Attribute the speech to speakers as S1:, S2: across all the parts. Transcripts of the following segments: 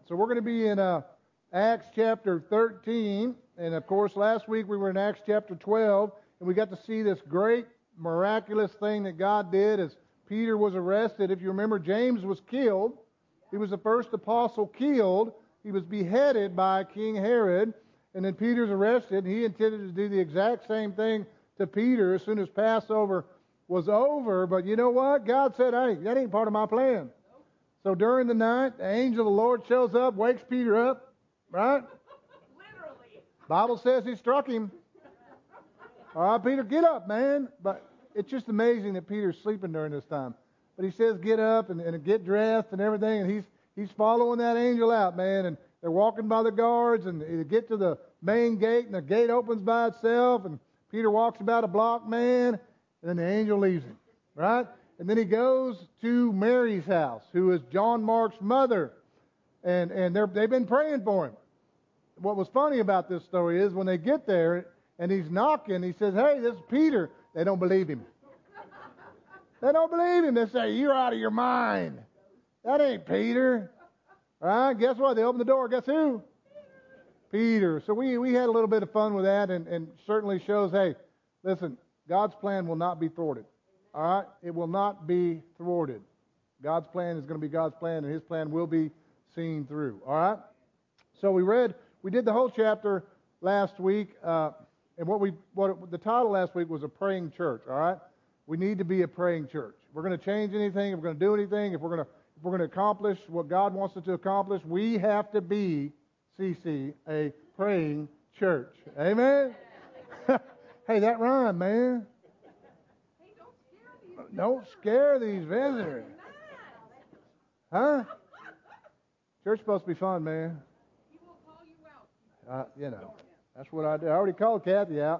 S1: So we're going to be in Acts chapter 13. And of course, last week we were in Acts chapter 12. And we got to see this great miraculous thing that God did as Peter was arrested. If you remember, James was killed. He was the first apostle killed. He was beheaded by King Herod. And then Peter's arrested. And he intended to do the exact same thing to Peter as soon as Passover was over. But you know what? God said, hey, that ain't part of my plan. So during the night, the angel of the Lord shows up, wakes Peter up, right?
S2: Literally.
S1: Bible says he struck him. All right, Peter, get up, man. But it's just amazing that Peter's sleeping during this time. But he says get up and get dressed and everything, and he's following that angel out, man. And they're walking by the guards, and they get to the main gate, and the gate opens by itself, and Peter walks about a block, man, and then the angel leaves him, right? And then he goes to Mary's house, who is John Mark's mother, and they've been praying for him. What was funny about this story is when they get there and he's knocking, he says, hey, this is Peter. They don't believe him. They don't believe him. They say, you're out of your mind. That ain't Peter. All right, guess what? They open the door. Guess who? Peter. So we had a little bit of fun with that and certainly shows, hey, listen, God's plan will not be thwarted. All right? It will not be thwarted. God's plan is going to be God's plan, and His plan will be seen through. All right? So we did the whole chapter last week, and the title last week was a praying church. All right? We need to be a praying church. If we're going to change anything, if we're going to do anything, if we're going to accomplish what God wants us to accomplish, we have to be, CC, a praying church. Amen? Hey, that rhymed, man. Don't scare these visitors. Huh? Church supposed to be fun, man.
S2: He will call you out.
S1: That's what I do. I already called Kathy out.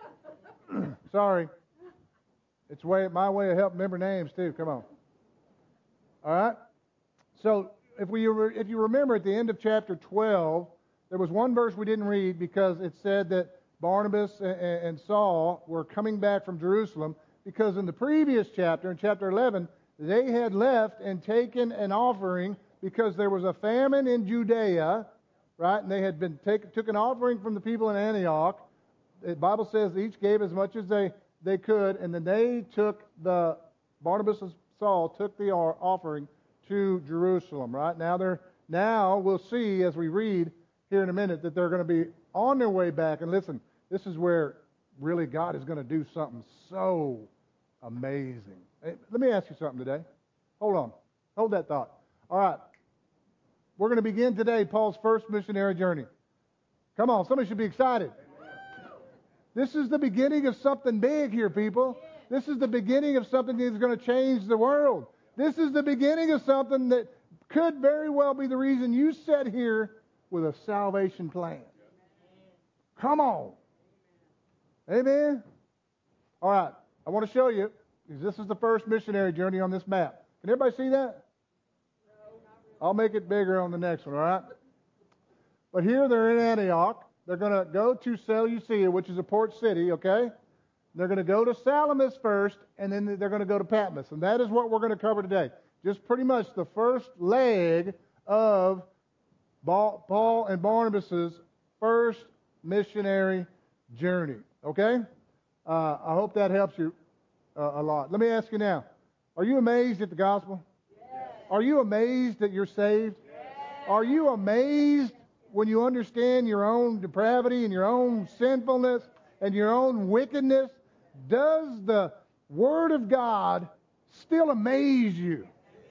S1: Sorry. It's my way of helping remember names, too. Come on. All right? So, if you remember at the end of chapter 12, there was one verse we didn't read because it said that Barnabas and Saul were coming back from Jerusalem because in the previous chapter, in chapter 11, they had left and taken an offering because there was a famine in Judea, right? And they had took an offering from the people in Antioch. The Bible says each gave as much as they could, and then Barnabas and Saul took the offering to Jerusalem, right? Now we'll see as we read here in a minute that they're going to be on their way back. And listen, this is where really God is going to do something so amazing. Hey, let me ask you something today. Hold on. Hold that thought. All right. We're going to begin today Paul's first missionary journey. Come on, somebody should be excited. This is the beginning of something big here, people. This is the beginning of something that's going to change the world. This is the beginning of something that could very well be the reason you sat here with a salvation plan. Come on. Amen. All right. I want to show you, because this is the first missionary journey on this map. Can everybody see that? I'll make it bigger on the next one, all right? But here they're in Antioch. They're going to go to Seleucia, which is a port city, okay? They're going to go to Salamis first, and then they're going to go to Patmos. And that is what we're going to cover today. Just pretty much the first leg of Paul and Barnabas' first missionary journey, okay? I hope that helps you a lot. Let me ask you now, are you amazed at the gospel?
S2: Yes.
S1: Are you amazed that you're saved?
S2: Yes.
S1: Are you amazed when you understand your own depravity and your own sinfulness and your own wickedness? Does the Word of God still amaze you?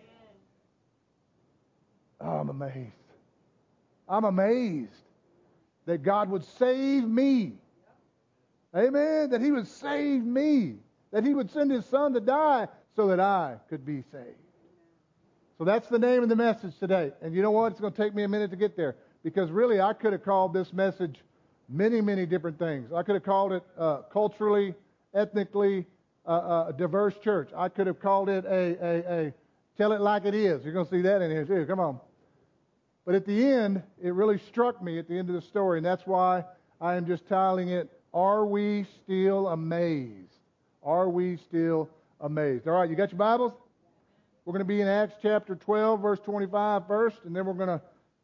S1: Oh, I'm amazed. I'm amazed that God would save me. Amen? That He would save me. That He would send His Son to die so that I could be saved. So that's the name of the message today. And you know what? It's going to take me a minute to get there. Because really, I could have called this message many, many different things. I could have called it culturally, ethnically, a diverse church. I could have called it a tell it like it is. You're going to see that in here too. Come on. But at the end, it really struck me at the end of the story. And that's why I am just titling it, Are We Still Amazed? Are we still amazed? All right, you got your Bibles? We're going to be in Acts chapter 12, verse 25 first, and then we're going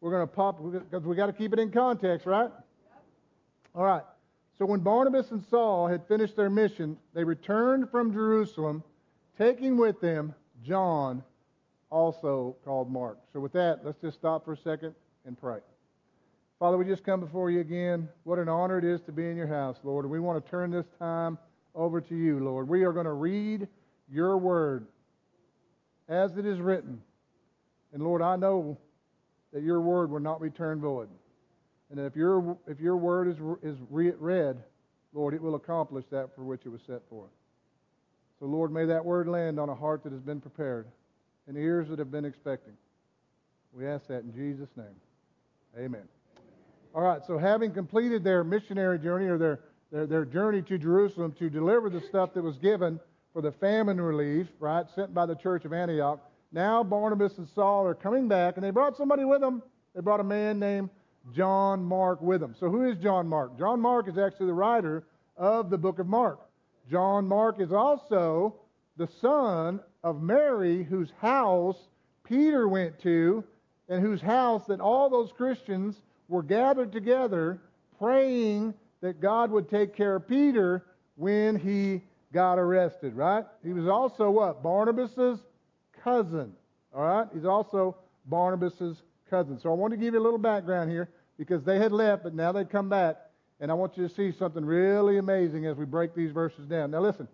S1: we're going to pop, because we got to keep it in context, right? All right. So when Barnabas and Saul had finished their mission, they returned from Jerusalem, taking with them John, also called Mark. So with that, let's just stop for a second and pray. Father, we just come before you again. What an honor it is to be in your house, Lord. And we want to turn this time over to you, Lord. We are going to read your word as it is written. And Lord, I know that your word will not return void. And that if your word is read, Lord, it will accomplish that for which it was set forth. So, Lord, may that word land on a heart that has been prepared and ears that have been expecting. We ask that in Jesus' name. Amen. All right, so having completed their missionary journey, or their journey to Jerusalem to deliver the stuff that was given for the famine relief, right, sent by the church of Antioch, now Barnabas and Saul are coming back, and they brought somebody with them. They brought a man named John Mark with them. So who is John Mark? John Mark is actually the writer of the book of Mark. John Mark is also the son of Mary, whose house Peter went to, and whose house that all those Christians were gathered together praying that God would take care of Peter when he got arrested, right? He was also what? Barnabas's cousin, all right? He's also Barnabas's cousin. So I want to give you a little background here, because they had left, but now they've come back, and I want you to see something really amazing as we break these verses down. Now listen,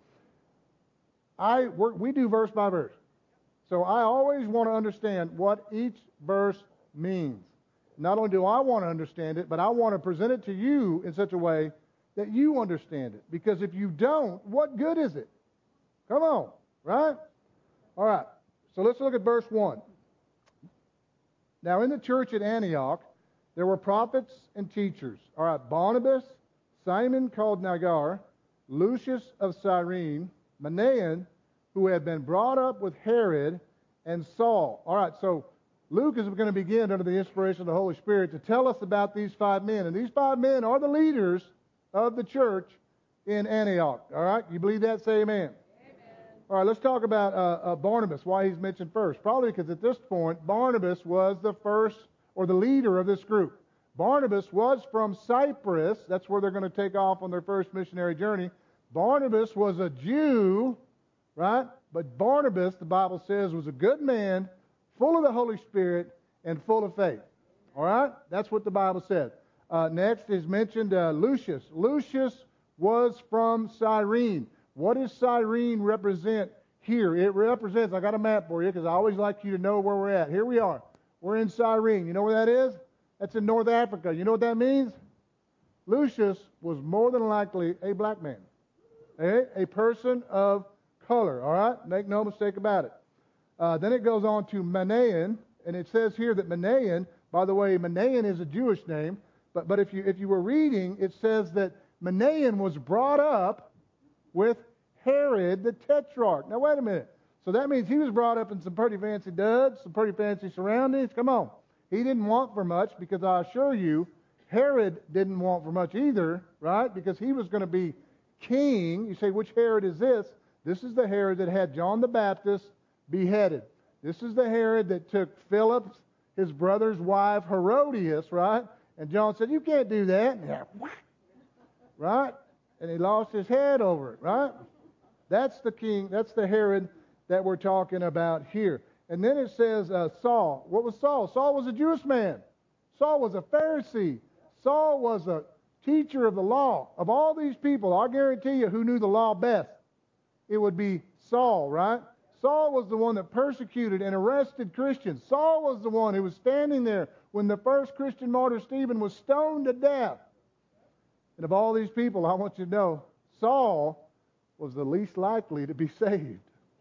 S1: we do verse by verse. So I always want to understand what each verse means. Not only do I want to understand it, but I want to present it to you in such a way that you understand it. Because if you don't, what good is it? Come on, right? All right, so let's look at verse 1. Now in the church at Antioch, there were prophets and teachers. All right, Barnabas, Simon called Niger, Lucius of Cyrene, Manaen, who had been brought up with Herod, and Saul. All right, so Luke is going to begin under the inspiration of the Holy Spirit to tell us about these 5 men. And these 5 men are the leaders of the church in Antioch. All right, you believe that? Say amen. All right, let's talk about Barnabas, why he's mentioned first. Probably because at this point, Barnabas was the first or the leader of this group. Barnabas was from Cyprus. That's where they're going to take off on their first missionary journey. Barnabas was a Jew, right? But Barnabas, the Bible says, was a good man, full of the Holy Spirit, and full of faith. All right? That's what the Bible says. Next is mentioned Lucius. Lucius was from Cyrene. What does Cyrene represent here? It represents, I got a map for you because I always like you to know where we're at. Here we are. We're in Cyrene. You know where that is? That's in North Africa. You know what that means? Lucius was more than likely a black man. A person of color. All right? Make no mistake about it. Then it goes on to Manaen, and it says here that Manaen, by the way, Manaen is a Jewish name, but if you were reading, it says that Manaen was brought up with Herod the Tetrarch. Now wait a minute. So that means he was brought up in some pretty fancy duds, some pretty fancy surroundings. Come on. He didn't want for much, because I assure you, Herod didn't want for much either, right? Because he was going to be king. You say, which Herod is this? This is the Herod that had John the Baptist beheaded. This is the Herod that took Philip, his brother's wife, Herodias, right? And John said, you can't do that. And what? Right? And he lost his head over it, right? That's the king, that's the Herod that we're talking about here. And then it says Saul. What was Saul? Saul was a Jewish man. Saul was a Pharisee. Saul was a teacher of the law. Of all these people, I guarantee you who knew the law best, it would be Saul, right? Saul was the one that persecuted and arrested Christians. Saul was the one who was standing there when the first Christian martyr, Stephen, was stoned to death. And of all these people, I want you to know, Saul was the least likely to be saved.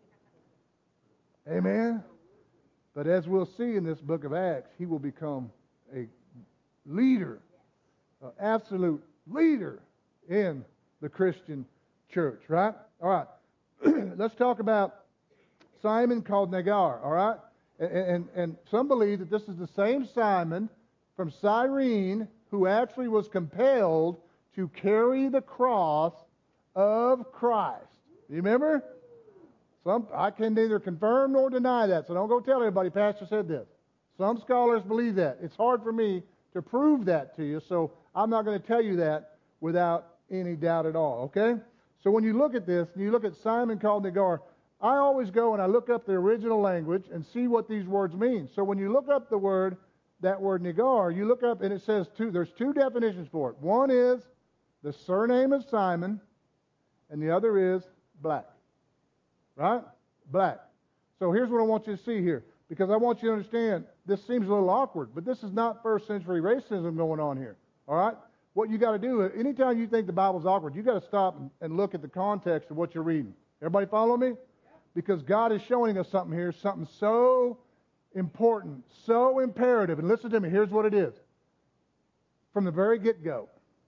S1: Amen? But as we'll see in this book of Acts, he will become a leader, an absolute leader in the Christian church, right? All right. Let's talk about Simon called Niger, all right? And some believe that this is the same Simon from Cyrene who actually was compelled to carry the cross of Christ. You remember? I can neither confirm nor deny that, so don't go tell everybody Pastor said this. Some scholars believe that. It's hard for me to prove that to you, so I'm not going to tell you that without any doubt at all, okay? So when you look at this, and you look at Simon called Nigar, I always go and I look up the original language and see what these words mean. So when you look up that word Nigar, you look up and it says there's two definitions for it. One is the surname of Simon, and the other is black. Right? Black. So here's what I want you to see here, because I want you to understand, this seems a little awkward, but this is not first century racism going on here. All right? What you got to do, anytime you think the Bible's awkward, you got to stop and look at the context of what you're reading. Everybody follow me? Because God is showing us something here, something so important, so imperative. And listen to me, here's what it is. From the very get-go,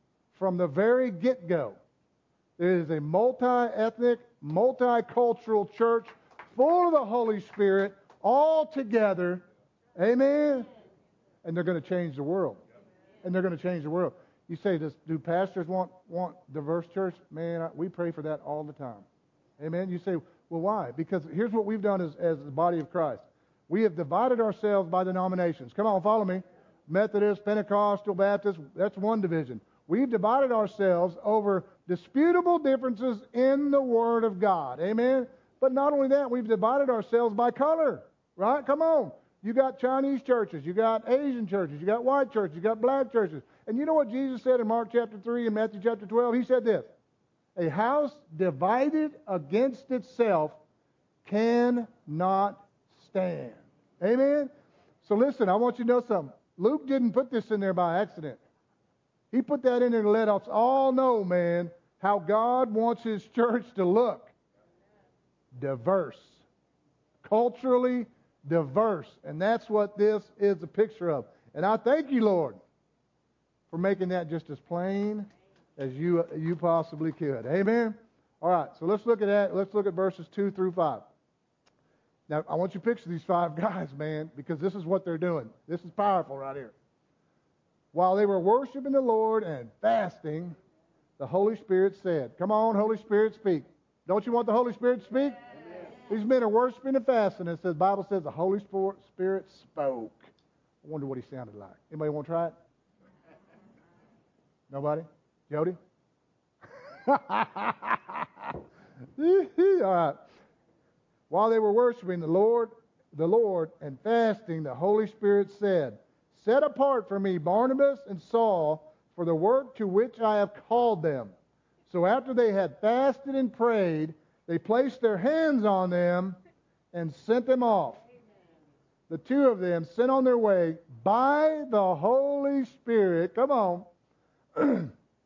S1: there is a multi-ethnic, multicultural church full of the Holy Spirit, all together. Amen? And they're going to change the world. You say, do pastors want diverse church? Man, we pray for that all the time. Amen? You say, well, why? Because here's what we've done as the body of Christ. We have divided ourselves by denominations. Come on, follow me. Methodist, Pentecostal, Baptist, that's one division. We've divided ourselves over disputable differences in the Word of God. Amen? But not only that, we've divided ourselves by color. Right? Come on. You got Chinese churches, you got Asian churches, you got white churches, you got black churches. And you know what Jesus said in Mark chapter 3 and Matthew chapter 12? He said this, a house divided against itself cannot stand. Amen? So listen, I want you to know something. Luke didn't put this in there by accident. He put that in there to let us all know, man, how God wants His church to look. Diverse. Culturally diverse. And that's what this is a picture of. And I thank you, Lord, for making that just as plain as you possibly could. Amen? All right, so let's look at that. Let's look at verses 2 through 5. Now, I want you to picture these 5 guys, man, because this is what they're doing. This is powerful right here. While they were worshiping the Lord and fasting, the Holy Spirit said, come on, Holy Spirit, speak. Don't you want the Holy Spirit to speak? These men are worshiping and fasting, and the Bible says the Holy Spirit spoke. I wonder what he sounded like. Anybody want to try it? Nobody? Jody? All right. While they were worshiping the Lord and fasting, the Holy Spirit said, set apart for me Barnabas and Saul for the work to which I have called them. So after they had fasted and prayed, they placed their hands on them and sent them off. The 2 of them sent on their way by the Holy Spirit, come on,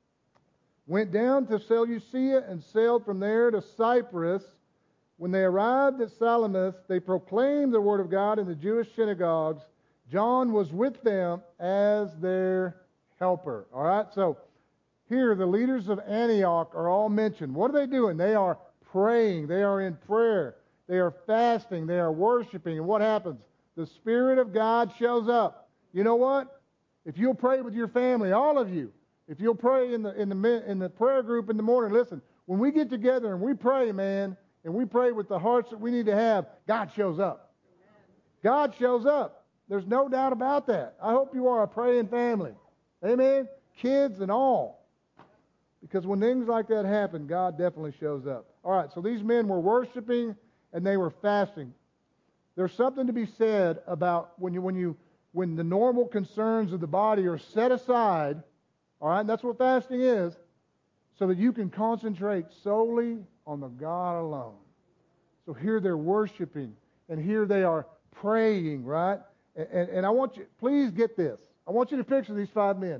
S1: went down to Seleucia and sailed from there to Cyprus. When they arrived at Salamis, they proclaimed the word of God in the Jewish synagogues. John was with them as their helper. All right, so here the leaders of Antioch are all mentioned. What are they doing? They are praying. They are in prayer. They are fasting. They are worshiping. And what happens? The Spirit of God shows up. You know what? If you'll pray with your family, all of you, if you'll pray in the prayer group in the morning, listen, when we get together and we pray, man, and we pray with the hearts that we need to have, God shows up. God shows up. There's no doubt about that. I hope you are a praying family. Amen? Kids and all. Because when things like that happen, God definitely shows up. All right, so these men were worshiping and they were fasting. There's something to be said about when the normal concerns of the body are set aside, all right, and that's what fasting is, so that you can concentrate solely on the God alone. So here they're worshiping, and here they are praying, right? And I want you, please get this. I want you to picture these 5 men.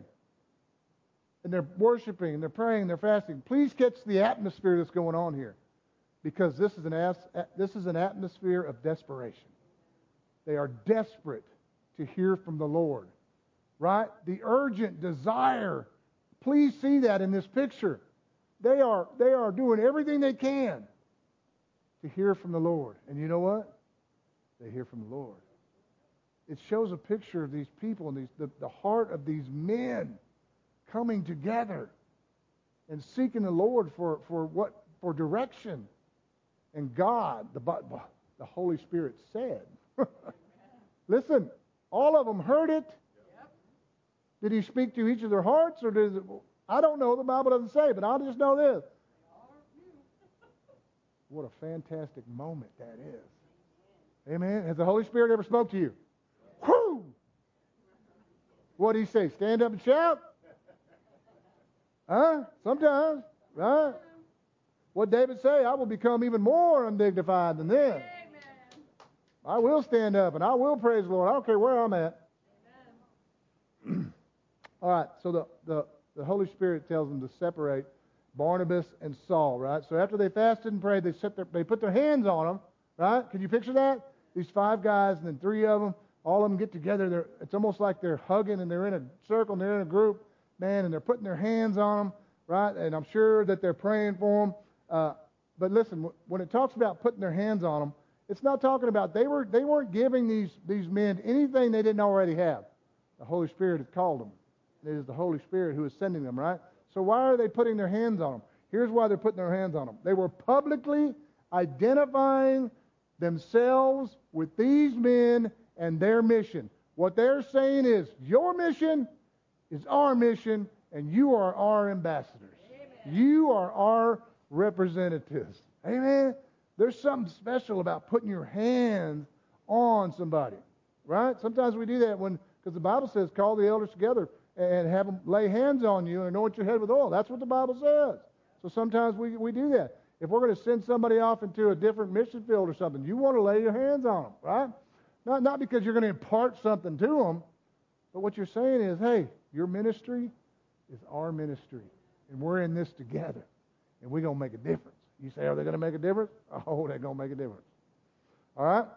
S1: And they're worshiping, and they're praying, and they're fasting. Please catch the atmosphere that's going on here. Because this is an atmosphere of desperation. They are desperate to hear from the Lord. Right? The urgent desire. Please see that in this picture. They are doing everything they can to hear from the Lord. And you know what? They hear from the Lord. It shows a picture of these people and the heart of these men coming together and seeking the Lord for direction. And God, the Holy Spirit said, listen, All of them heard it. Did he speak to each of their hearts, or did it, I don't know. The Bible doesn't say, but I just know this. What a fantastic moment that is. Amen. Has the Holy Spirit ever spoke to you? Whoo! What did he say? Stand up and shout? Huh? Sometimes, right? What did David say? I will become even more undignified than this. I will stand up and I will praise the Lord. I don't care where I'm at. All right, so the Holy Spirit tells them to separate Barnabas and Saul, right? So after they fasted and prayed, they put their hands on them, right? Can you picture that? These 5 guys and then 3 of them, all of them get together. It's almost like they're hugging and they're in a circle and they're in a group, man, and they're putting their hands on them, right? And I'm sure that they're praying for them. But listen, when it talks about putting their hands on them, it's not talking about they weren't giving these men anything they didn't already have. The Holy Spirit had called them. It is the Holy Spirit who is sending them, right? So why are they putting their hands on them? Here's why they're putting their hands on them. They were publicly identifying themselves with these men and their mission. What they're saying is, your mission is our mission, and you are our ambassadors. Amen. You are our representatives. Amen? There's something special about putting your hands on somebody, right? Sometimes we do that because the Bible says, call the elders together and have them lay hands on you and anoint your head with oil. That's what the Bible says. So sometimes we do that. If we're going to send somebody off into a different mission field or something, you want to lay your hands on them, right? Not because you're going to impart something to them, but what you're saying is, hey, your ministry is our ministry, and we're in this together, and we're going to make a difference. You say, are they going to make a difference? Oh, they're going to make a difference. All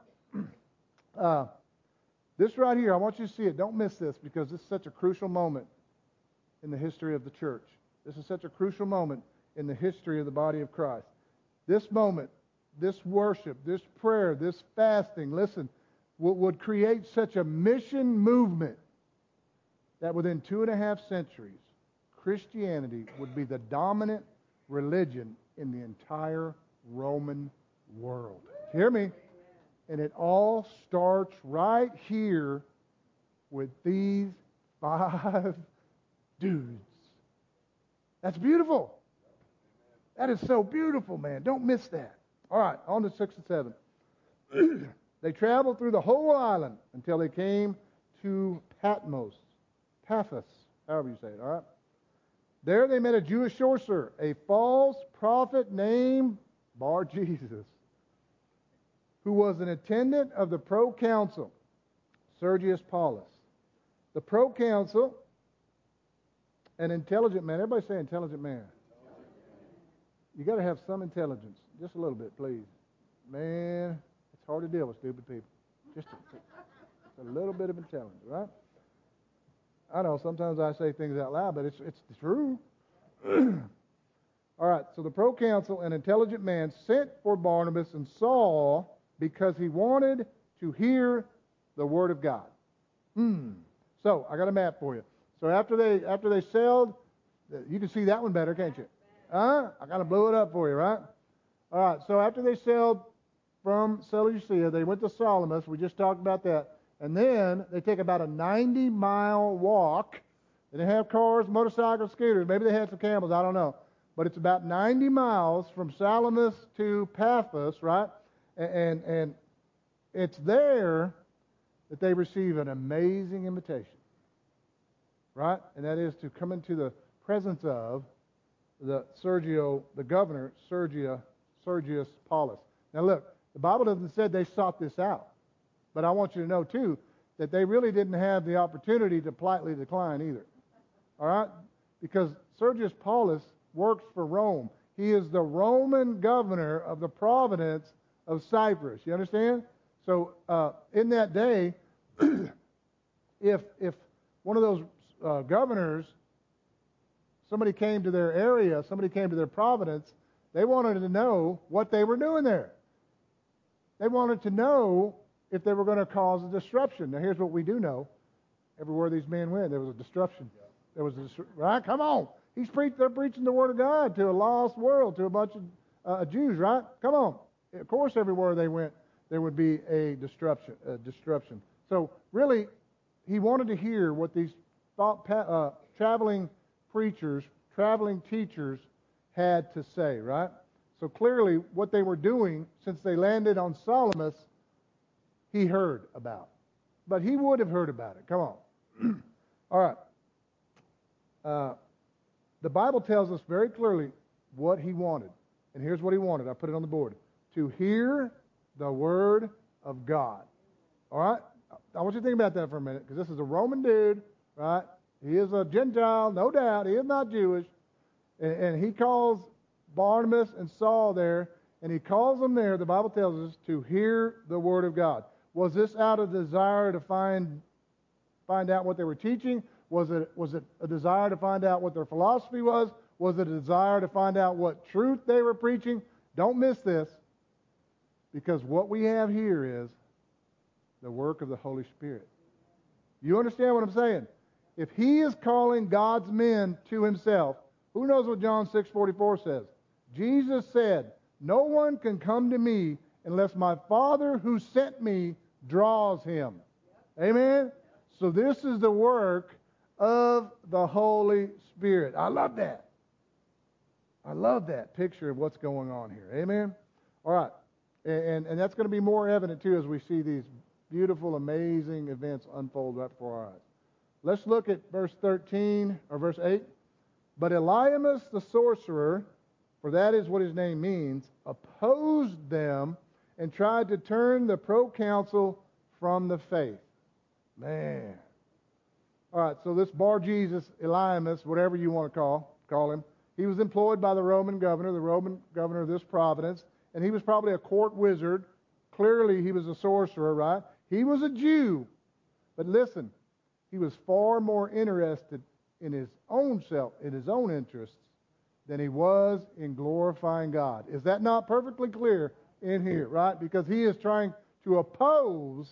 S1: right? This right here, I want you to see it. Don't miss this, because this is such a crucial moment in the history of the church. This is such a crucial moment in the history of the body of Christ. This moment, this worship, this prayer, this fasting, listen, would create such a mission movement that within 2.5 centuries, Christianity would be the dominant religion in the entire Roman world. Hear me? And it all starts right here with these 5 dudes. That's beautiful. That is so beautiful, man. Don't miss that. All right, on to 6 and 7. They traveled through the whole island until they came to Paphos, however you say it, all right? There they met a Jewish sorcerer, a false prophet named Bar-Jesus, who was an attendant of the proconsul, Sergius Paulus. The proconsul, an intelligent man. Everybody say intelligent man. You got to have some intelligence. Just a little bit, please. Man, it's hard to deal with stupid people. Just a little bit of intelligence, right? I know sometimes I say things out loud, but it's true. All right, so the proconsul, an intelligent man, sent for Barnabas and Saul because he wanted to hear the word of God. So I got a map for you. So after they sailed, you can see that one better, can't you? I kind of blew it up for you, right? All right, so after they sailed from Seleucia, they went to Salamis. We just talked about that. And then they take about a 90-mile walk. They didn't have cars, motorcycles, scooters. Maybe they had some camels. I don't know. But it's about 90 miles from Salamis to Paphos, right? And it's there that they receive an amazing invitation, right? And that is to come into the presence of the governor, Sergius Paulus. Now look, the Bible doesn't say they sought this out. But I want you to know, too, that they really didn't have the opportunity to politely decline either. All right? Because Sergius Paulus works for Rome. He is the Roman governor of the province of Cyprus. You understand? So in that day, if one of those governors, somebody came to their area, somebody came to their province, they wanted to know what they were doing there. They wanted to know if they were going to cause a disruption. Now, here's what we do know. Everywhere these men went, there was a disruption. There was right? Come on. They're preaching the Word of God to a lost world, to a bunch of Jews, right? Come on. Of course, everywhere they went, there would be a disruption. So really, he wanted to hear what these traveling preachers, traveling teachers had to say, right? So clearly, what they were doing, since they landed on Salamis, he heard about. But he would have heard about it. Come on. All right. The Bible tells us very clearly what he wanted. And here's what he wanted. I put it on the board. To hear the word of God. All right? I want you to think about that for a minute, because this is a Roman dude, right? He is a Gentile, no doubt. He is not Jewish. And he calls Barnabas and Saul there, and he calls them there, the Bible tells us, to hear the word of God. Was this out of desire to find out what they were teaching? Was it a desire to find out what their philosophy was? Was it a desire to find out what truth they were preaching? Don't miss this, because what we have here is the work of the Holy Spirit. You understand what I'm saying? If he is calling God's men to himself, who knows what John 6:44 says? Jesus said, "No one can come to me unless my Father who sent me draws him." Amen? So this is the work of the Holy Spirit. I love that. I love that picture of what's going on here. Amen? All right. And that's going to be more evident, too, as we see these beautiful, amazing events unfold right before our eyes. Let's look at verse 13, or verse 8. But Elymas the sorcerer, for that is what his name means, opposed them and tried to turn the proconsul from the faith. Man. All right, so this Bar Jesus, Elymas, whatever you want to call him, he was employed by the Roman governor of this province, and he was probably a court wizard. Clearly, he was a sorcerer, right? He was a Jew. But listen, he was far more interested in his own self, in his own interests, than he was in glorifying God. Is that not perfectly clear in here, right? Because he is trying to oppose,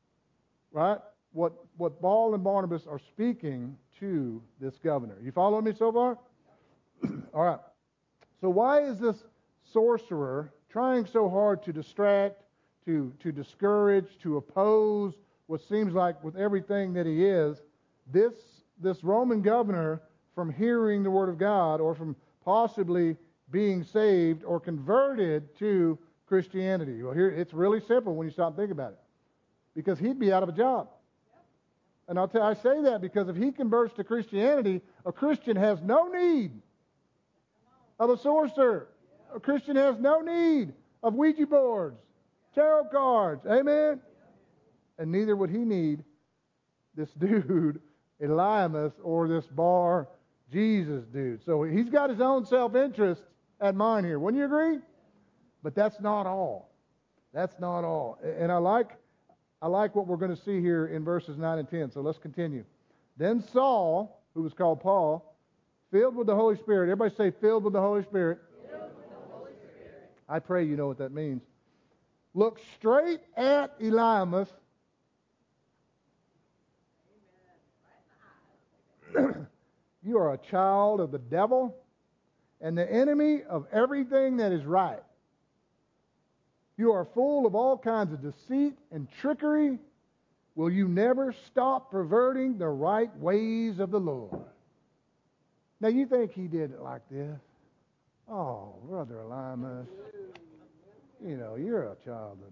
S1: right, what Paul and Barnabas are speaking to this governor. You following me so far? All right. So why is this sorcerer trying so hard to distract, to discourage, to oppose what seems like with everything that he is, this Roman governor from hearing the word of God, or from possibly being saved or converted to Christianity? Well, here it's really simple when you stop and think about it. Because he'd be out of a job. And I say that because if he converts to Christianity, a Christian has no need of a sorcerer. A Christian has no need of Ouija boards, tarot cards. Amen? And neither would he need this dude, Elymas, or this Bar Jesus dude. So he's got his own self-interest at mind here. Wouldn't you agree? But that's not all. That's not all. And I like what we're going to see here in verses 9 and 10. So let's continue. Then Saul, who was called Paul, filled with the Holy Spirit. Everybody say, filled with the Holy Spirit.
S2: Filled with the Holy Spirit.
S1: I pray you know what that means. Look straight at Elymas. You are a child of the devil and the enemy of everything that is right. You are full of all kinds of deceit and trickery. Will you never stop perverting the right ways of the Lord? Now, you think he did it like this? Oh, Brother Elymas, you're a child of...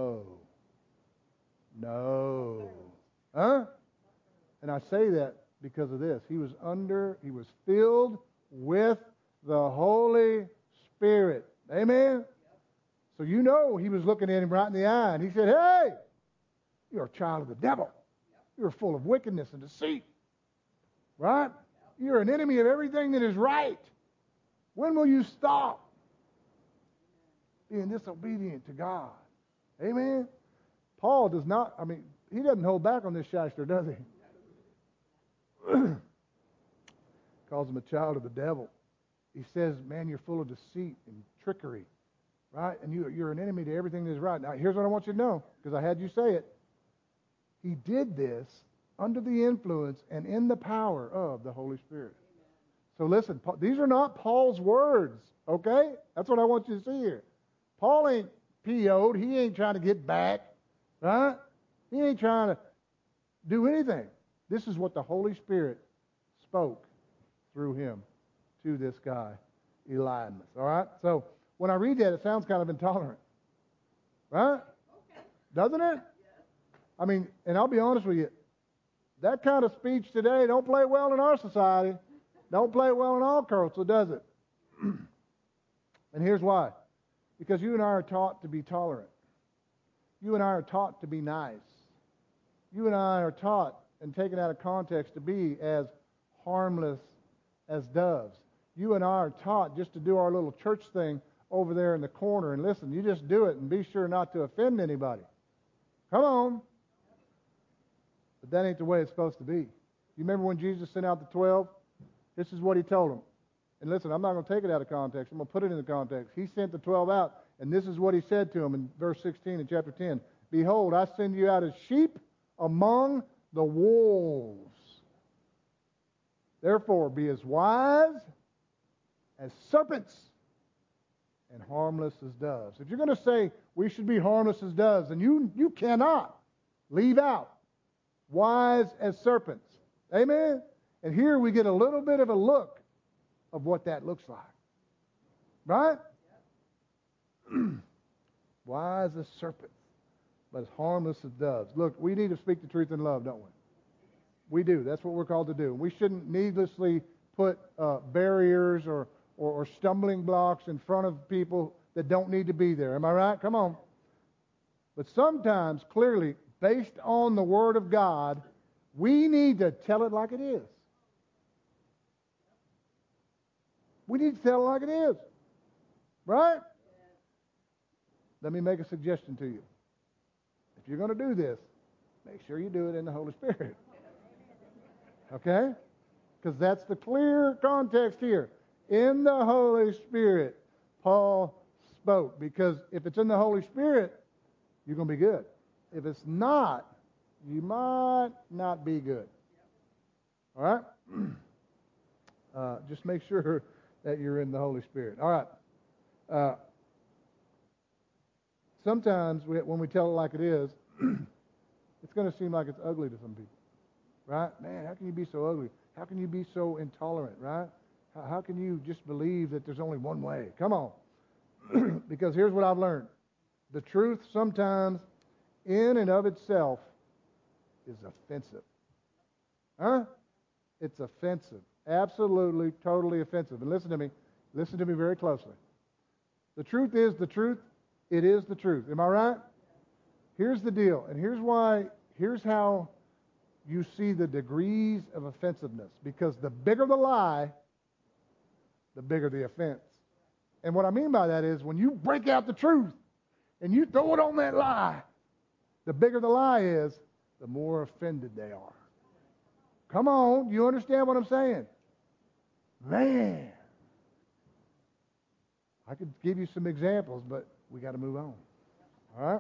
S1: No. Huh? And I say that because of this. He was filled with the Holy Spirit. Amen? So he was looking at him right in the eye, and he said, "Hey, you're a child of the devil. You're full of wickedness and deceit. Right? You're an enemy of everything that is right. When will you stop being disobedient to God?" Amen? Paul does not, he doesn't hold back on this shyster, does he? Calls him a child of the devil. He says, man, you're full of deceit and trickery. Right? And you're an enemy to everything that is right. Now, here's what I want you to know, because I had you say it. He did this under the influence and in the power of the Holy Spirit. So listen, these are not Paul's words, okay? That's what I want you to see here. Paul ain't PO'd. He ain't trying to get back, right? He ain't trying to do anything. This is what the Holy Spirit spoke through him to this guy, Elymas. All right? So when I read that, it sounds kind of intolerant. Right?
S2: Okay.
S1: Doesn't it? I mean, and I'll be honest with you, that kind of speech today don't play well in our society. Don't play well in all cultures, does it? And here's why. Because you and I are taught to be tolerant. You and I are taught to be nice. You and I are taught and taken out of context to be as harmless as doves. You and I are taught just to do our little church thing over there in the corner. And listen, you just do it and be sure not to offend anybody. Come on. But that ain't the way it's supposed to be. You remember when Jesus sent out the 12? This is what he told them. And listen, I'm not going to take it out of context. I'm going to put it in the context. He sent the 12 out, and this is what he said to them in verse 16 in chapter 10. Behold, I send you out as sheep among the wolves. Therefore, be as wise as serpents and harmless as doves. If you're going to say we should be harmless as doves, then you cannot leave out wise as serpents. Amen? And here we get a little bit of a look of what that looks like. Right? Wise as serpents, but as harmless as doves. Look, we need to speak the truth in love, don't we? We do. That's what we're called to do. We shouldn't needlessly put barriers or stumbling blocks in front of people that don't need to be there. Am I right? Come on. But sometimes, clearly, based on the Word of God, we need to tell it like it is. We need to tell it like it is. Right? Let me make a suggestion to you. If you're going to do this, make sure you do it in the Holy Spirit. Okay? Because that's the clear context here. In the Holy Spirit, Paul spoke. Because if it's in the Holy Spirit, you're going to be good. If it's not, you might not be good. All right? Just make sure that you're in the Holy Spirit. All right. Sometimes when we tell it like it is, it's going to seem like it's ugly to some people. Right? Man, how can you be so ugly? How can you be so intolerant, right? How can you just believe that there's only one way? Come on. Because here's what I've learned. The truth sometimes, in and of itself, is offensive. Huh? It's offensive. Absolutely, totally offensive. And listen to me. Listen to me very closely. The truth is the truth. It is the truth. Am I right? Here's the deal. And here's how you see the degrees of offensiveness. Because the bigger the lie, the bigger the offense. And what I mean by that is when you break out the truth and you throw it on that lie, the bigger the lie is, the more offended they are. Come on, you understand what I'm saying? Man. I could give you some examples, but we got to move on. All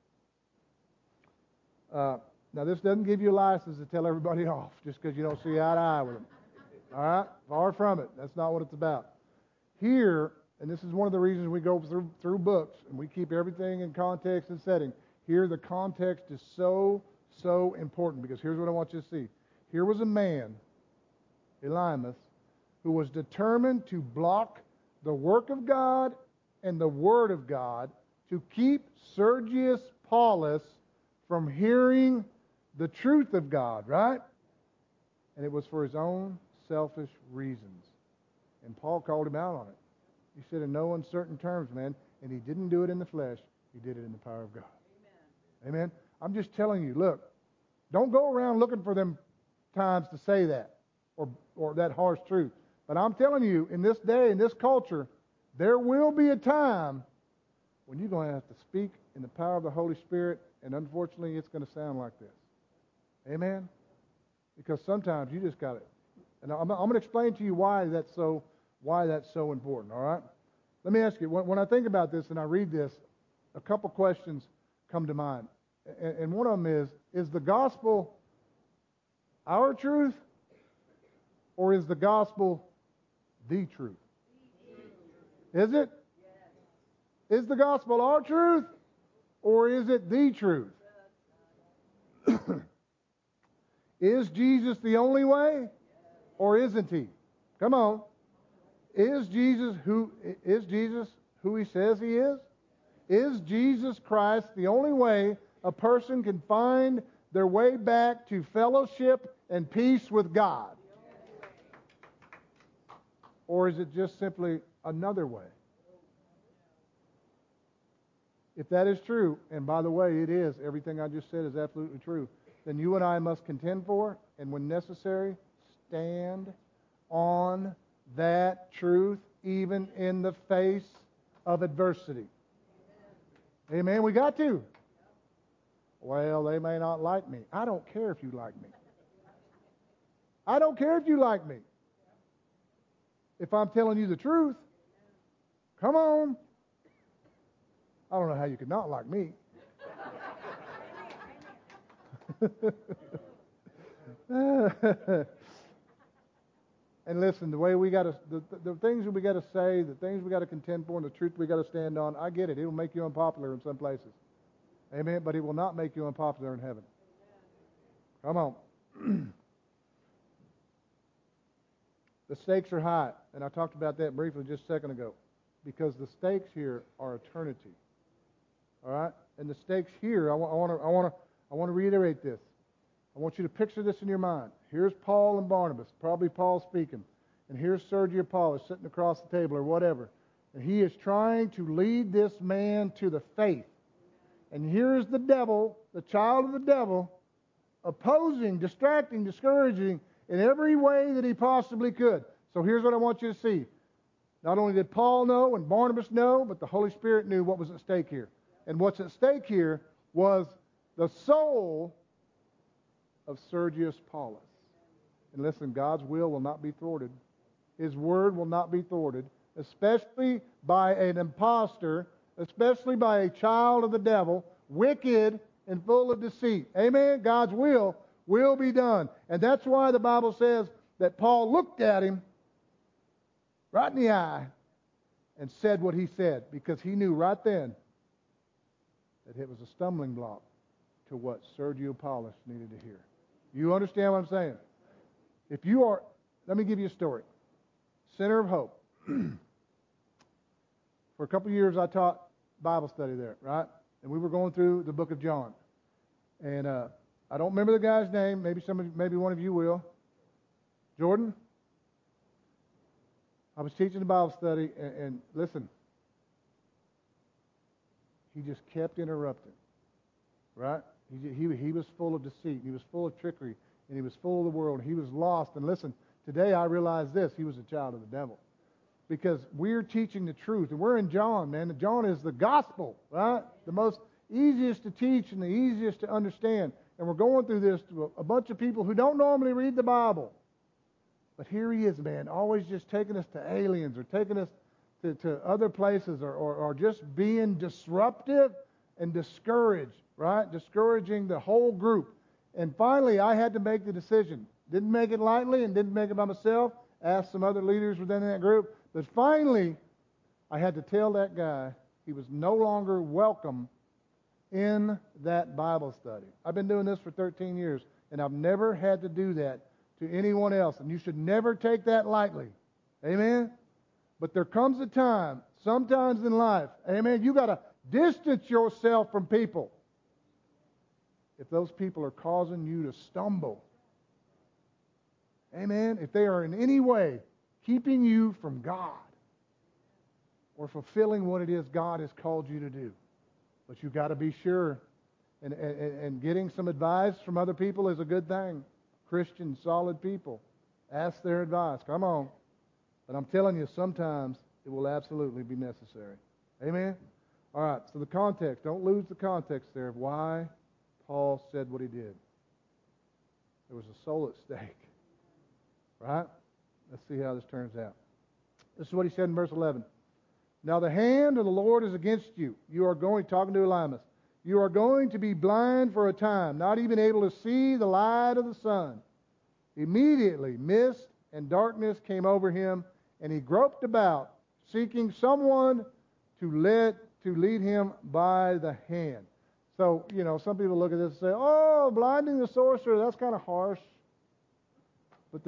S1: right? Now, this doesn't give you a license to tell everybody off just because you don't see eye to eye with them. All right? Far from it. That's not what it's about. Here, and this is one of the reasons we go through books, and we keep everything in context and setting. Here, the context is so important, because here's what I want you to see. Here was a man, Elymas, who was determined to block the work of God and the Word of God to keep Sergius Paulus from hearing the truth of God, right? And it was for his own selfish reasons. And Paul called him out on it. He said in no uncertain terms, man, and he didn't do it in the flesh, he did it in the power of God. Amen. Amen. I'm just telling you, look, don't go around looking for them times to say that or that harsh truth. But I'm telling you, in this day, in this culture, there will be a time when you're going to have to speak in the power of the Holy Spirit, and unfortunately, it's going to sound like this. Amen? Because sometimes you just got it. And I'm going to explain to you why that's so important, all right? Let me ask you, when I think about this and I read this, a couple questions come to mind. And one of them is the gospel our truth, or is the gospel the truth? Is it? Is the gospel our truth, or is it the truth? Is Jesus the only way? Or isn't he? Come on. Is Jesus who he says he is? Is Jesus Christ the only way a person can find their way back to fellowship and peace with God? Or is it just simply another way? If that is true, and by the way, it is, everything I just said is absolutely true, then you and I must contend for, and when necessary, stand on that truth, even in the face of adversity. Amen. We got to. Well, they may not like me. I don't care if you like me. I don't care if you like me. If I'm telling you the truth, come on. I don't know how you could not like me. And listen, the way we got to, the things that we got to say, the things we got to contend for, and the truth we got to stand on, I get it. It will make you unpopular in some places. Amen. But it will not make you unpopular in heaven. Come on. The stakes are high, and I talked about that briefly just a second ago, because the stakes here are eternity. All right, and the stakes here, I want to reiterate this. I want you to picture this in your mind. Here's Paul and Barnabas, probably Paul speaking, and here's Sergio Paulus sitting across the table or whatever, and he is trying to lead this man to the faith. And here's the devil, the child of the devil, opposing, distracting, discouraging in every way that he possibly could. So here's what I want you to see. Not only did Paul know and Barnabas know, but the Holy Spirit knew what was at stake here. And what's at stake here was the soul of Sergius Paulus. And listen, God's will not be thwarted. His word will not be thwarted, especially by an impostor, especially by a child of the devil, wicked and full of deceit. Amen? God's will be done. And that's why the Bible says that Paul looked at him right in the eye and said what he said, because he knew right then that it was a stumbling block to what Sergio Paulus needed to hear. You understand what I'm saying? If you are, let me give you a story. Center of Hope. For a couple of years I taught Bible study there, right? And we were going through the book of John. And I don't remember the guy's name. Maybe one of you will. Jordan? I was teaching the Bible study, and listen, he just kept interrupting, right? He was full of deceit. He was full of trickery, and he was full of the world. He was lost. And listen, today I realize this. He was a child of the devil, because we're teaching the truth. And we're in John, man. And John is the gospel, right? The most easiest to teach and the easiest to understand. And we're going through this to a bunch of people who don't normally read the Bible. But here he is, man, always just taking us to aliens or taking us to other places or just being disruptive and discouraged, right? Discouraging the whole group. And finally, I had to make the decision. Didn't make it lightly and didn't make it by myself. Asked some other leaders within that group. But finally, I had to tell that guy he was no longer welcome in that Bible study. I've been doing this for 13 years, and I've never had to do that to anyone else. And you should never take that lightly. Amen? But there comes a time, sometimes in life, amen, you got to distance yourself from people if those people are causing you to stumble. Amen? If they are in any way keeping you from God or fulfilling what it is God has called you to do. But you've got to be sure. And getting some advice from other people is a good thing. Christian, solid people. Ask their advice. Come on. But I'm telling you, sometimes it will absolutely be necessary. Amen? All right, so the context. Don't lose the context there of why Paul said what he did. There was a soul at stake. Right? Let's see how this turns out. This is what he said in verse 11. Now the hand of the Lord is against you. You are going, talking to Elymas, you are going to be blind for a time, not even able to see the light of the sun. Immediately mist and darkness came over him, and he groped about, seeking someone to lead him by the hand. So, some people look at this and say, "Oh, blinding the sorcerer, that's kind of harsh." But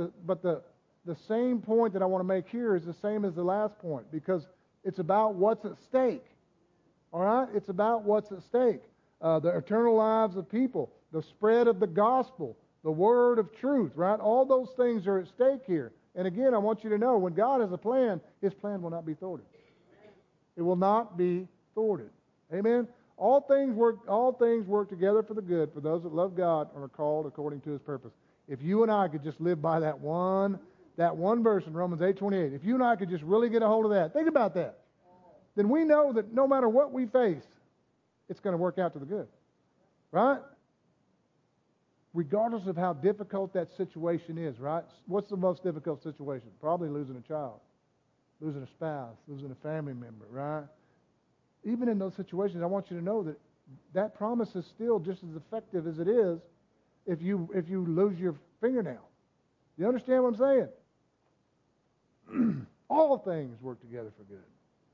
S1: the same point that I want to make here is the same as the last point, because it's about what's at stake. All right? It's about what's at stake. The eternal lives of people, the spread of the gospel, the word of truth, right? All those things are at stake here. And again, I want you to know, when God has a plan, His plan will not be thwarted. It will not be thwarted. Amen? All things work together for the good for those that love God and are called according to His purpose. If you and I could just live by that one verse in Romans 8:28, if you and I could just really get a hold of that, think about that, then we know that no matter what we face, it's going to work out to the good. Right? Regardless of how difficult that situation is, right? What's the most difficult situation? Probably losing a child, losing a spouse, losing a family member, right? Even in those situations, I want you to know that that promise is still just as effective as it is if you lose your fingernail. You understand what I'm saying? All things work together for good.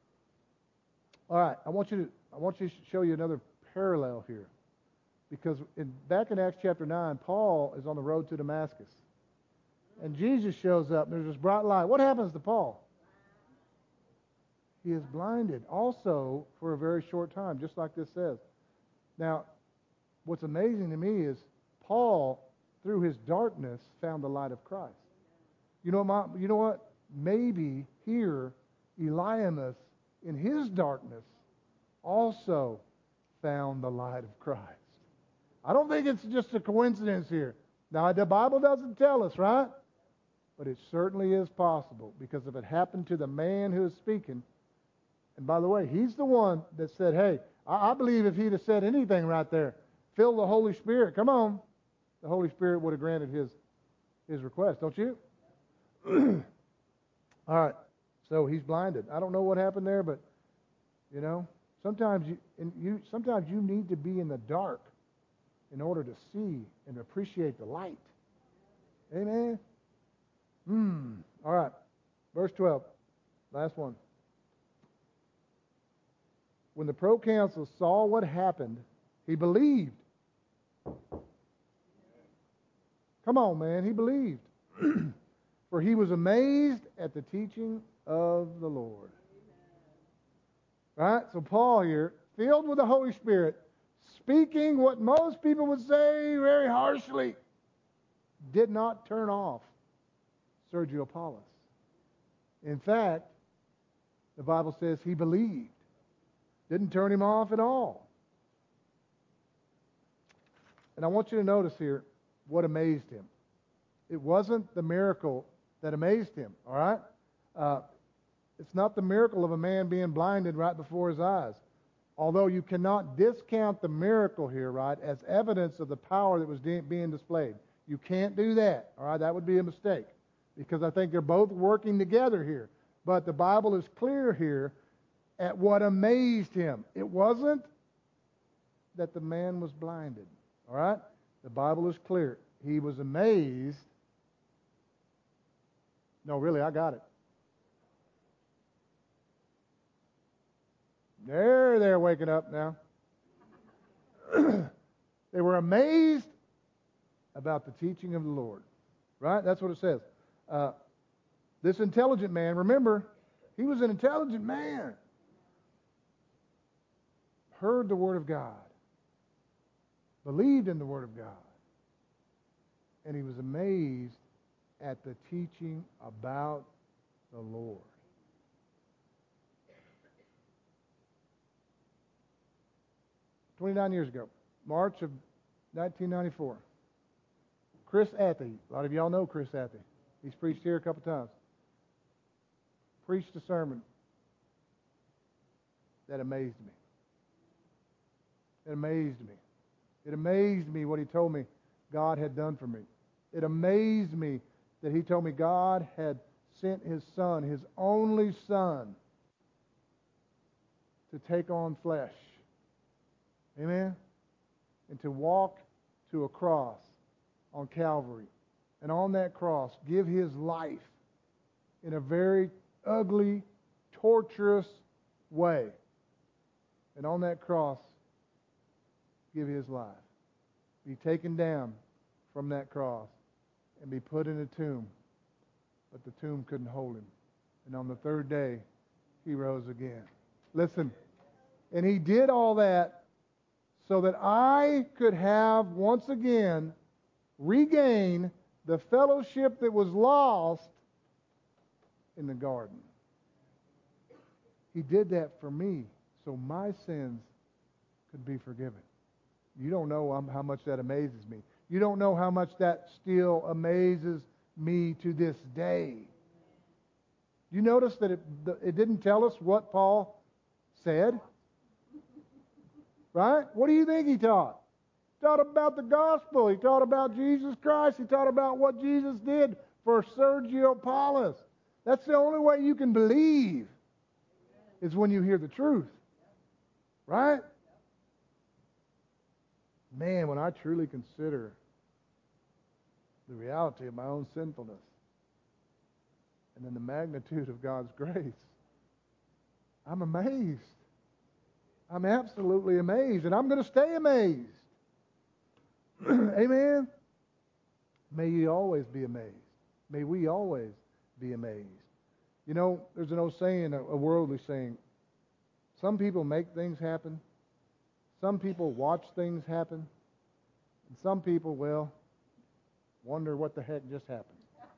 S1: All right, I want you to show you another parallel here. Because back in Acts chapter 9, Paul is on the road to Damascus. And Jesus shows up, and there's this bright light. What happens to Paul? He is blinded also for a very short time, just like this says. Now, what's amazing to me is Paul, through his darkness, found the light of Christ. You know what? Maybe here, Elymas, in his darkness, also found the light of Christ. I don't think it's just a coincidence here. Now, the Bible doesn't tell us, right? But it certainly is possible, because if it happened to the man who is speaking, and by the way, he's the one that said, hey, I believe if he'd have said anything right there, fill the Holy Spirit, come on, the Holy Spirit would have granted his request, don't you? All right, so he's blinded. I don't know what happened there, but, sometimes you need to be in the dark in order to see and appreciate the light. Amen? All right. Verse 12. Last one. When the proconsul saw what happened, he believed. Come on, man. He believed. For he was amazed at the teaching of the Lord. Right? So Paul here, filled with the Holy Spirit, speaking what most people would say very harshly, did not turn off Sergio Paulus. In fact, the Bible says he believed. Didn't turn him off at all. And I want you to notice here what amazed him. It wasn't the miracle that amazed him, all right? It's not the miracle of a man being blinded right before his eyes. Although you cannot discount the miracle here, right, as evidence of the power that was being displayed. You can't do that, all right? That would be a mistake, because I think they're both working together here. But the Bible is clear here at what amazed him. It wasn't that the man was blinded, all right? The Bible is clear. He was amazed. No, really, I got it. They're waking up now. They were amazed about the teaching of the Lord. Right? That's what it says. This intelligent man, remember, he was an intelligent man, heard the Word of God, believed in the Word of God, and he was amazed at the teaching about the Lord. "29 years ago, March of 1994, Chris Athey, a lot of y'all know Chris Athey. He's preached here a couple times. Preached a sermon that amazed me. It amazed me. It amazed me what he told me God had done for me. It amazed me that he told me God had sent his Son, his only Son, to take on flesh. Amen? And to walk to a cross on Calvary. And on that cross, give his life in a very ugly, torturous way. And on that cross, give His life, be taken down from that cross, and be put in a tomb. But the tomb couldn't hold Him. And on the third day, He rose again. Listen, and He did all that so that I could have once again regain the fellowship that was lost in the garden. He did that for me so my sins could be forgiven. You don't know how much that amazes me. You don't know how much that still amazes me to this day. You notice that it didn't tell us what Paul said? Right? What do you think he taught? He taught about the gospel. He taught about Jesus Christ. He taught about what Jesus did for Sergio Paulus. That's the only way you can believe, is when you hear the truth. Right? Man, when I truly consider the reality of my own sinfulness and then the magnitude of God's grace, I'm amazed. I'm absolutely amazed, and I'm going to stay amazed. Amen? May you always be amazed. May we always be amazed. You know, there's an old saying, a worldly saying, some people make things happen, some people watch things happen, and some people, well, wonder what the heck just happened.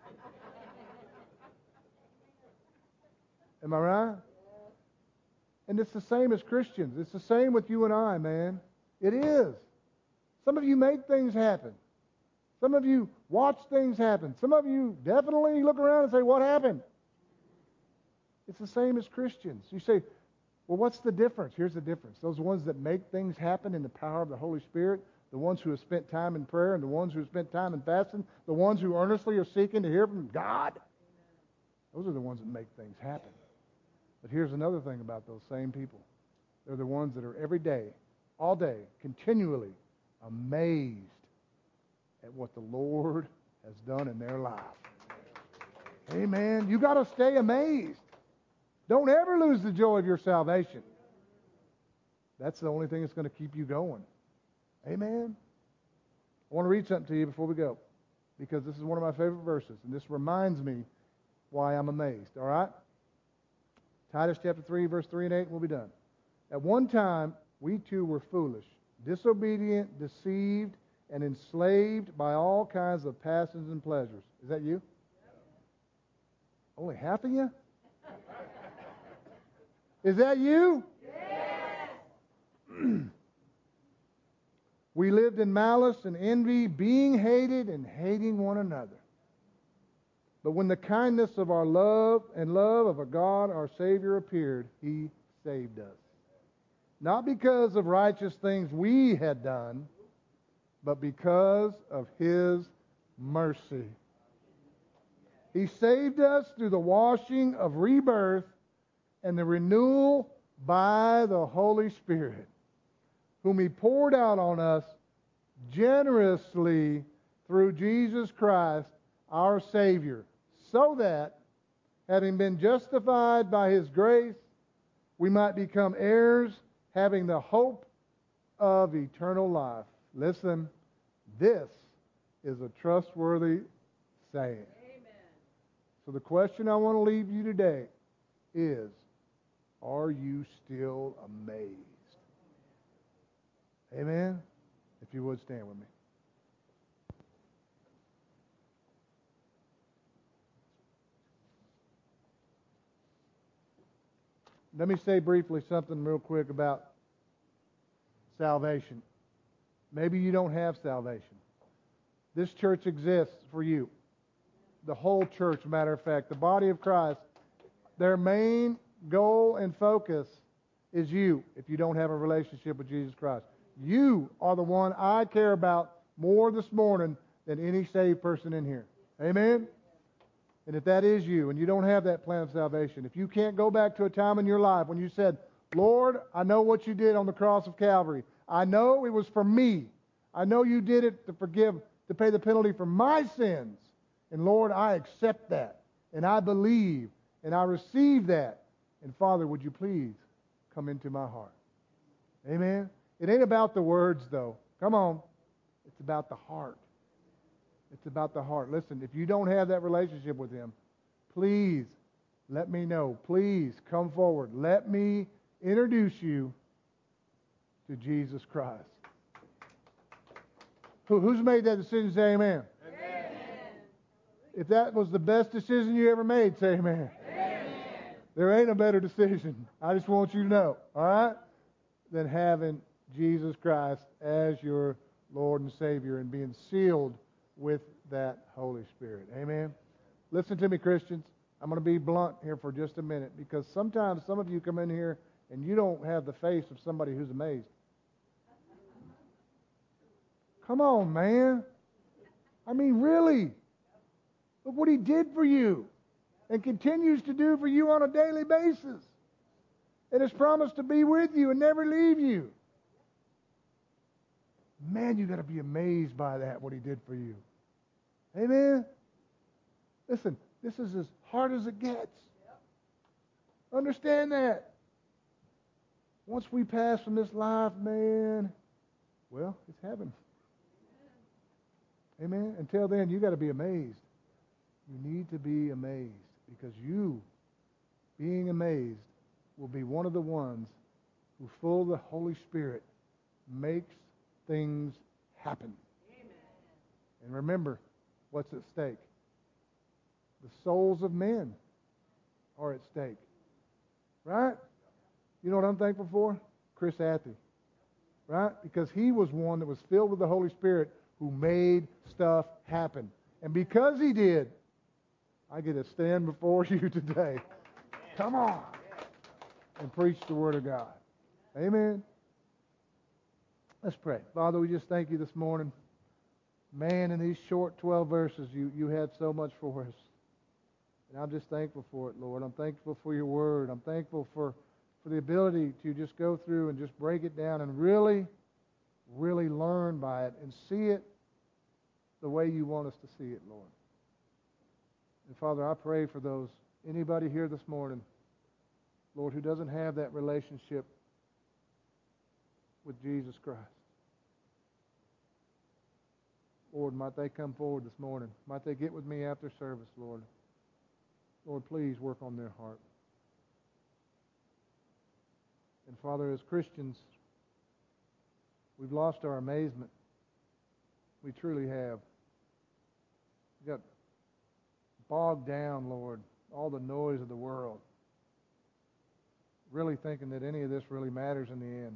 S1: Am I right? And it's the same as Christians. It's the same with you and I, man. It is. Some of you make things happen. Some of you watch things happen. Some of you definitely look around and say, what happened? It's the same as Christians. You say, well, what's the difference? Here's the difference. Those ones that make things happen in the power of the Holy Spirit, the ones who have spent time in prayer and the ones who have spent time in fasting, the ones who earnestly are seeking to hear from God, those are the ones that make things happen. But here's another thing about those same people. They're the ones that are every day, all day, continually amazed at what the Lord has done in their life. Amen. You got to stay amazed. Don't ever lose the joy of your salvation. That's the only thing that's going to keep you going. Amen. I want to read something to you before we go, because this is one of my favorite verses, and this reminds me why I'm amazed. All right? Titus chapter 3, verse 3 and 8, and we'll be done. At one time, we too were foolish, disobedient, deceived, and enslaved by all kinds of passions and pleasures. Is that you? Only half of you? Is that you? Yes. We lived in malice and envy, being hated and hating one another. But when the kindness of our love and love of a God, our Savior, appeared, He saved us. Not because of righteous things we had done, but because of His mercy. He saved us through the washing of rebirth and the renewal by the Holy Spirit, whom He poured out on us generously through Jesus Christ, our Savior, so that, having been justified by His grace, we might become heirs, having the hope of eternal life. Listen, this is a trustworthy saying. Amen. So the question I want to leave you today is, are you still amazed? Amen? If you would, stand with me. Let me say briefly something real quick about salvation. Maybe you don't have salvation. This church exists for you. The whole church, matter of fact, the body of Christ, their main goal and focus is you if you don't have a relationship with Jesus Christ. You are the one I care about more this morning than any saved person in here. Amen? And if that is you and you don't have that plan of salvation, if you can't go back to a time in your life when you said, Lord, I know what you did on the cross of Calvary. I know it was for me. I know you did it to forgive, to pay the penalty for my sins. And Lord, I accept that. And I believe. And I receive that. And Father, would you please come into my heart? Amen? It ain't about the words, though. Come on. It's about the heart. It's about the heart. Listen, if you don't have that relationship with Him, please let me know. Please come forward. Let me introduce you to Jesus Christ. Who's made that decision? Say amen.
S2: Amen.
S1: If that was the best decision you ever made, say amen.
S2: Amen.
S1: There ain't a better decision. I just want you to know, all right, than having Jesus Christ as your Lord and Savior and being sealed with that Holy Spirit. Amen. Listen to me, Christians. I'm going to be blunt here for just a minute, because sometimes some of you come in here and you don't have the face of somebody who's amazed. Come on, man. I mean, really. Look what He did for you and continues to do for you on a daily basis. And has promised to be with you and never leave you. Man, you got to be amazed by that, what He did for you. Amen? Listen, this is as hard as it gets. Understand that. Once we pass from this life, man, well, it's heaven. Amen? Until then, you got to be amazed. You need to be amazed, because you, being amazed, will be one of the ones who, full of the Holy Spirit, makes things happen.
S2: Amen.
S1: And remember, what's at stake? The souls of men are at stake. Right? You know what I'm thankful for? Chris Athey. Right? Because he was one that was filled with the Holy Spirit who made stuff happen. And because he did, I get to stand before you today. Come on. And preach the Word of God. Amen. Let's pray. Father, we just thank you this morning. Man, in these short 12 verses, you had so much for us. And I'm just thankful for it, Lord. I'm thankful for your Word. I'm thankful for the ability to just go through and just break it down and really, really learn by it and see it the way you want us to see it, Lord. And Father, I pray for anybody here this morning, Lord, who doesn't have that relationship with Jesus Christ. Lord, might they come forward this morning. Might they get with me after service, Lord. Lord, please work on their heart. And Father, as Christians, we've lost our amazement. We truly have. We got bogged down, Lord, all the noise of the world, really thinking that any of this really matters in the end.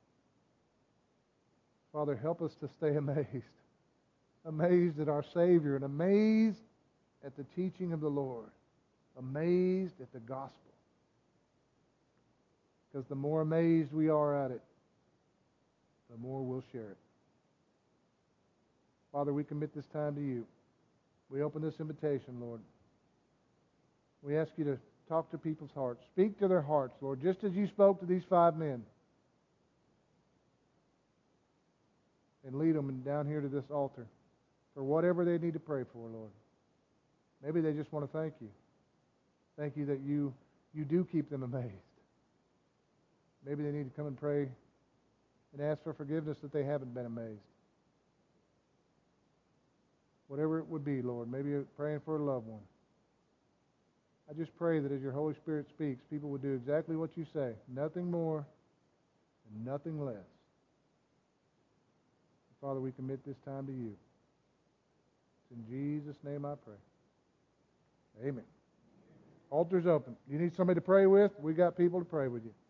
S1: Father, help us to stay amazed. Amazed at our Savior and amazed at the teaching of the Lord. Amazed at the gospel. Because the more amazed we are at it, the more we'll share it. Father, we commit this time to you. We open this invitation, Lord. We ask you to talk to people's hearts. Speak to their hearts, Lord, just as you spoke to these 5 men. And lead them down here to this altar for whatever they need to pray for, Lord. Maybe they just want to thank you. Thank you that you do keep them amazed. Maybe they need to come and pray and ask for forgiveness that they haven't been amazed. Whatever it would be, Lord. Maybe you're praying for a loved one. I just pray that as your Holy Spirit speaks, people would do exactly what you say. Nothing more and nothing less. Father, we commit this time to you. It's in Jesus' name I pray. Amen. Altar's open. You need somebody to pray with? We got people to pray with you.